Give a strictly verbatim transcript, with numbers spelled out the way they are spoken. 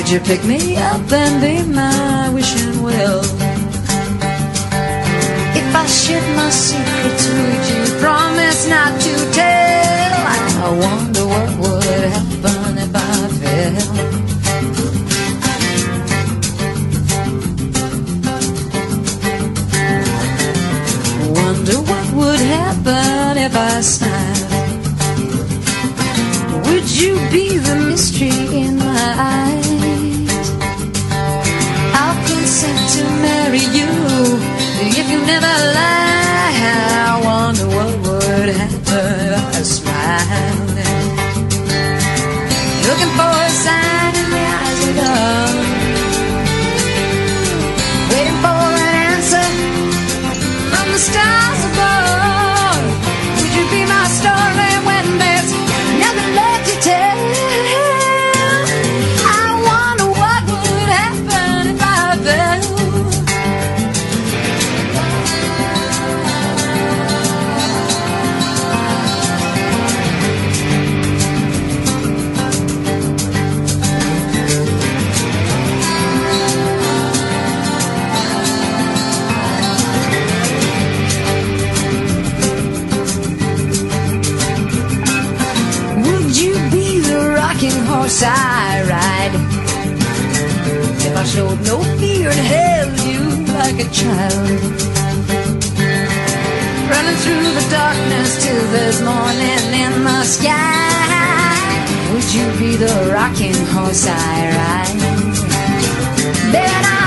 Would you pick me up and be my wishing well? If I shared my secrets, would you promise not to tell? I wonder what would happen if I fell. Wonder what would happen if I smiled. Would you be the mystery in my eyes? I'll consent to marry you if you never lie. I wonder what would happen if I smiled. Looking for a sign in the eyes of love, waiting for an answer from the stars above. Would you be my story when there's nothing left to tell? I wonder what would happen if I fell. Horse I ride, if I showed no fear and held you like a child, running through the darkness till there's morning in the sky. Would you be the rocking horse I ride? Then I